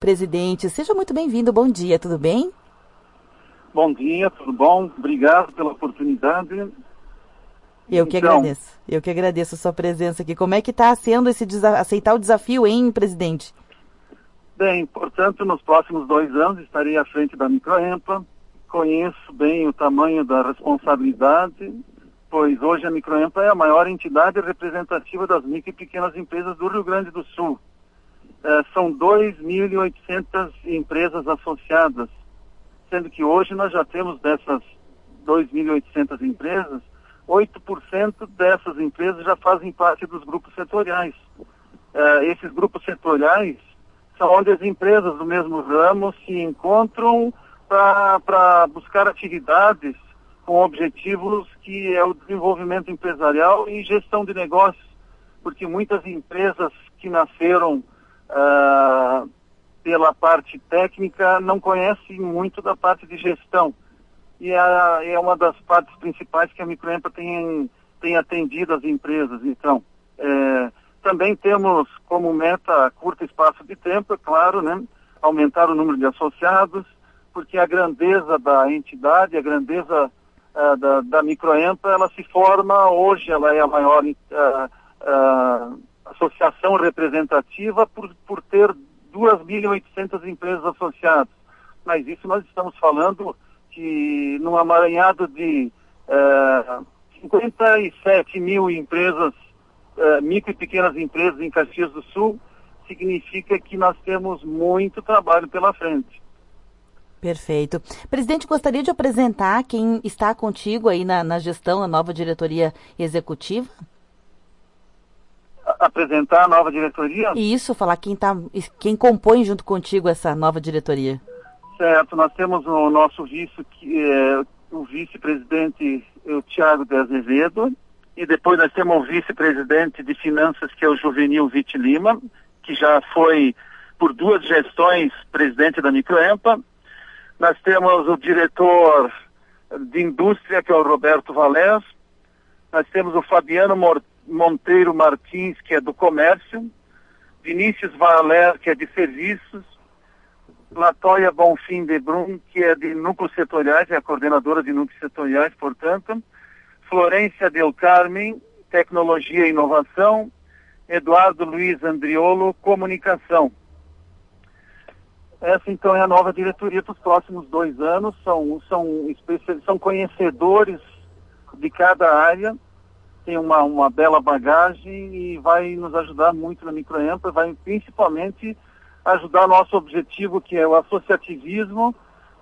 presidente. Seja muito bem-vindo. Bom dia, tudo bem? Bom dia, tudo bom? Obrigado pela oportunidade. Eu que agradeço a sua presença aqui. Como é que está sendo aceitar o desafio, hein, presidente? Bem, portanto, nos próximos 2 anos estarei à frente da Microempa. Conheço bem o tamanho da responsabilidade, pois hoje a Microempa é a maior entidade representativa das micro e pequenas empresas do Rio Grande do Sul. São 2.800 empresas associadas, sendo que hoje nós já temos dessas 2.800 empresas, 8% dessas empresas já fazem parte dos grupos setoriais. Esses grupos setoriais são onde as empresas do mesmo ramo se encontram para buscar atividades com objetivos que é o desenvolvimento empresarial e gestão de negócios, porque muitas empresas que nasceram pela parte técnica não conhecem muito da parte de gestão. E é uma das partes principais que a Microempa tem atendido as empresas. Então, também temos como meta a curto espaço de tempo, é claro, né, aumentar o número de associados, porque a grandeza da entidade, a grandeza da Microempa, ela se forma, hoje ela é a maior associação representativa por ter 2.800 empresas associadas. Mas isso nós estamos falando que num amaranhado de 57 mil empresas, micro e pequenas empresas em Caxias do Sul, significa que nós temos muito trabalho pela frente. Perfeito. Presidente, gostaria de apresentar quem está contigo aí na gestão, a nova diretoria executiva? Apresentar a nova diretoria? Isso, falar quem compõe junto contigo essa nova diretoria. Certo, nós temos o nosso vice, que é o vice-presidente, o Thiago de Azevedo, e depois nós temos o vice-presidente de finanças, que é o Juvenil Vitti Lima, que já foi por 2 gestões presidente da Microempa. Nós temos o diretor de indústria, que é o Roberto Valés. Nós temos o Fabiano Monteiro Martins, que é do comércio. Vinícius Valer, que é de serviços. Latoya Bonfim de Brum, que é de núcleos setoriais, é a coordenadora de núcleos setoriais, portanto. Florência Del Carmen, tecnologia e inovação. Eduardo Luiz Andriolo, comunicação. Essa, então, é a nova diretoria dos próximos 2 anos. São conhecedores de cada área, tem uma bela bagagem e vai nos ajudar muito na Microempa, vai principalmente ajudar nosso objetivo, que é o associativismo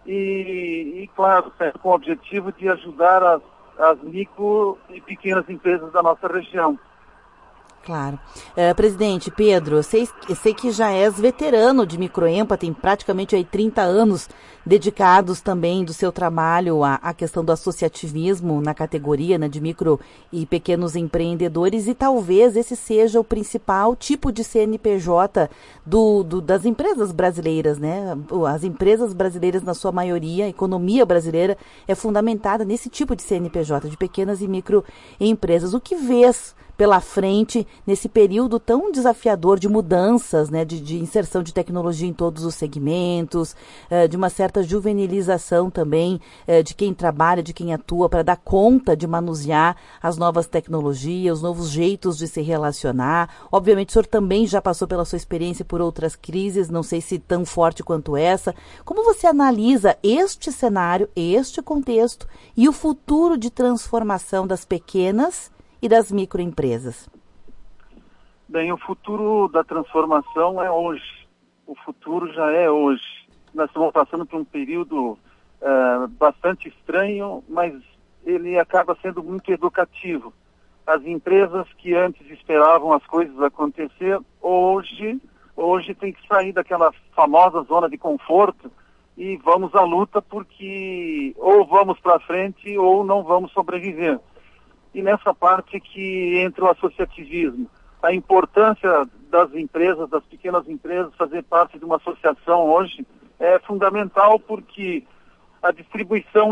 e claro, com o objetivo de ajudar as micro e pequenas empresas da nossa região. Claro. Presidente Pedro, eu sei que já és veterano de Microempa, tem praticamente aí 30 anos dedicados também do seu trabalho à questão do associativismo na categoria, né, de micro e pequenos empreendedores, e talvez esse seja o principal tipo de CNPJ das empresas brasileiras, né? As empresas brasileiras, na sua maioria, a economia brasileira é fundamentada nesse tipo de CNPJ, de pequenas e micro empresas. O que vês pela frente nesse período tão desafiador de mudanças, né, de inserção de tecnologia em todos os segmentos, de uma certa juvenilização também de quem trabalha, de quem atua, para dar conta de manusear as novas tecnologias, os novos jeitos de se relacionar. Obviamente o senhor também já passou pela sua experiência por outras crises, não sei se tão forte quanto essa. Como você analisa este cenário, este contexto e o futuro de transformação das pequenas e das microempresas? Bem, o futuro da transformação é hoje. O futuro já é hoje. Nós estamos passando por um período bastante estranho, mas ele acaba sendo muito educativo. As empresas que antes esperavam as coisas acontecer, hoje tem que sair daquela famosa zona de conforto e vamos à luta, porque ou vamos para frente ou não vamos sobreviver. E nessa parte que entra o associativismo, a importância das empresas, das pequenas empresas, fazer parte de uma associação hoje é fundamental, porque a distribuição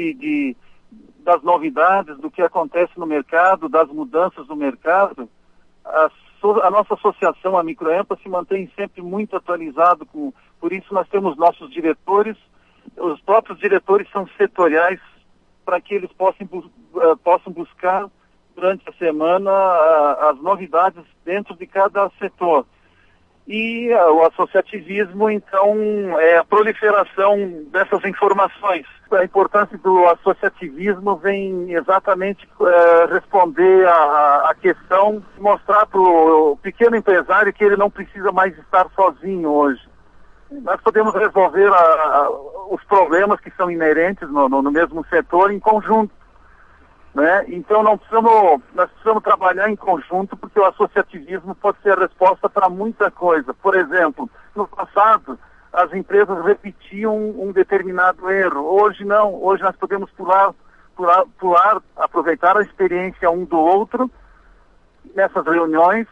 das novidades, do que acontece no mercado, das mudanças do mercado, a nossa associação, a Microempa, se mantém sempre muito atualizado com Por isso nós temos nossos diretores, os próprios diretores são setoriais para que eles possam buscar durante a semana as novidades dentro de cada setor. E o associativismo, então, é a proliferação dessas informações. A importância do associativismo vem exatamente responder à questão, mostrar para o pequeno empresário que ele não precisa mais estar sozinho hoje. Nós podemos resolver os problemas que são inerentes no mesmo setor em conjunto, né? Então nós precisamos trabalhar em conjunto, porque o associativismo pode ser a resposta para muita coisa. Por exemplo, no passado as empresas repetiam um determinado erro. Hoje não, hoje nós podemos pular, aproveitar a experiência um do outro nessas reuniões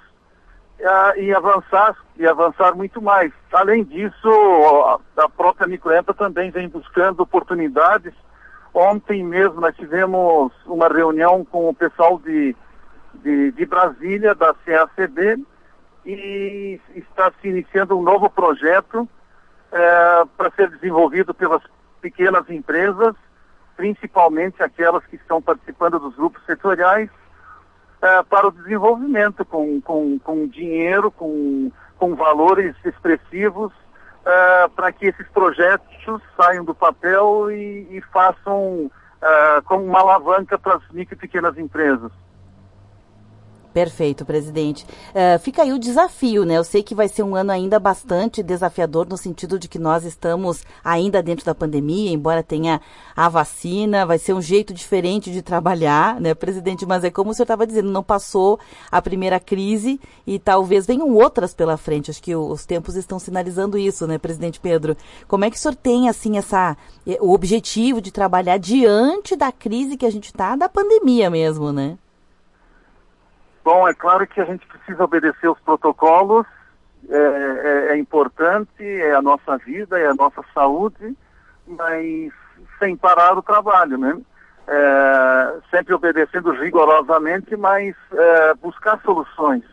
e avançar muito mais. Além disso, a própria Microempa também vem buscando oportunidades. Ontem mesmo nós tivemos uma reunião com o pessoal de Brasília, da CACB, e está se iniciando um novo projeto para ser desenvolvido pelas pequenas empresas, principalmente aquelas que estão participando dos grupos setoriais, para o desenvolvimento com dinheiro, com valores expressivos, para que esses projetos saiam do papel e façam como uma alavanca para as micro e pequenas empresas. Perfeito, presidente. Fica aí o desafio, né? Eu sei que vai ser um ano ainda bastante desafiador, no sentido de que nós estamos ainda dentro da pandemia, embora tenha a vacina, vai ser um jeito diferente de trabalhar, né, presidente? Mas é como o senhor estava dizendo, não passou a primeira crise e talvez venham outras pela frente. Acho que os tempos estão sinalizando isso, né, presidente Pedro? Como é que o senhor tem, assim, o objetivo de trabalhar diante da crise que a gente está, da pandemia mesmo, né? Bom, é claro que a gente precisa obedecer os protocolos, é importante, é a nossa vida, é a nossa saúde, mas sem parar o trabalho, né? Sempre obedecendo rigorosamente, mas buscar soluções.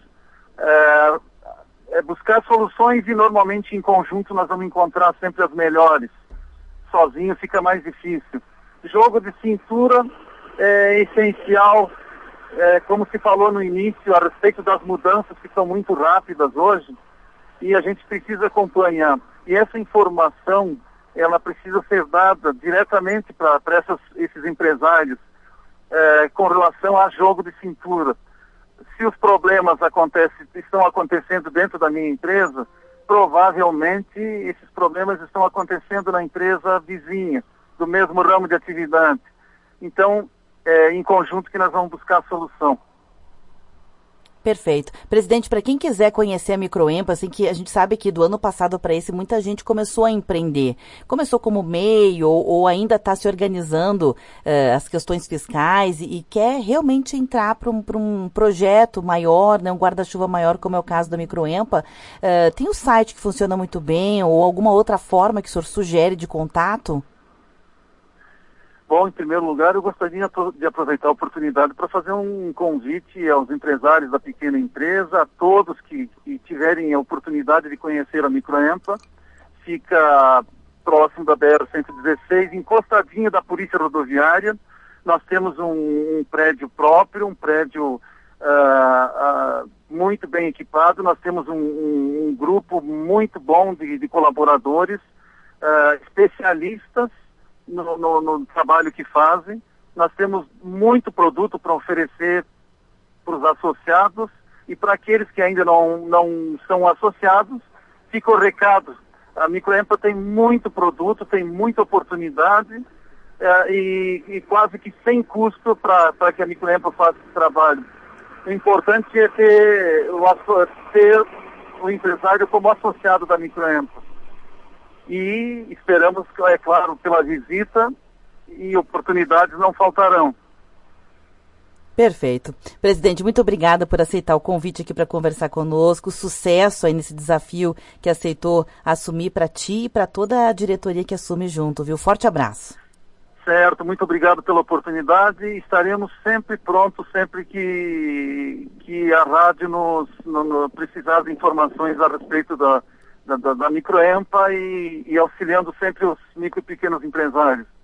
Buscar soluções e normalmente em conjunto nós vamos encontrar sempre as melhores. Sozinho fica mais difícil. Jogo de cintura é essencial. Como se falou no início, a respeito das mudanças que são muito rápidas hoje, e a gente precisa acompanhar. E essa informação, ela precisa ser dada diretamente para esses empresários com relação a jogo de cintura. Se os problemas estão acontecendo dentro da minha empresa, provavelmente esses problemas estão acontecendo na empresa vizinha, do mesmo ramo de atividade. Então, em conjunto que nós vamos buscar a solução. Perfeito. Presidente, para quem quiser conhecer a Microempa, assim, que a gente sabe que do ano passado para esse muita gente começou a empreender. Começou como MEI ou ainda está se organizando as questões fiscais e quer realmente entrar para um projeto maior, né, um guarda-chuva maior, como é o caso da Microempa. Tem um site que funciona muito bem ou alguma outra forma que o senhor sugere de contato? Bom, em primeiro lugar, eu gostaria de aproveitar a oportunidade para fazer um convite aos empresários da pequena empresa, a todos que tiverem a oportunidade de conhecer a Microempa. Fica próximo da BR-116, encostadinho da Polícia Rodoviária. Nós temos um prédio próprio, um prédio muito bem equipado. Nós temos um grupo muito bom de colaboradores, especialistas no trabalho que fazem. Nós temos muito produto para oferecer para os associados e para aqueles que ainda não são associados, fica o recado. A Microempa tem muito produto, tem muita oportunidade e quase que sem custo para que a Microempa faça esse trabalho. O importante é ter o empresário como associado da Microempa. E esperamos, é claro, pela visita, e oportunidades não faltarão. Perfeito. Presidente, muito obrigada por aceitar o convite aqui para conversar conosco. Sucesso aí nesse desafio que aceitou assumir para ti e para toda a diretoria que assume junto, viu? Forte abraço. Certo, muito obrigado pela oportunidade. Estaremos sempre prontos, sempre que a rádio nos precisar de informações a respeito da da Microempa e auxiliando sempre os micro e pequenos empresários.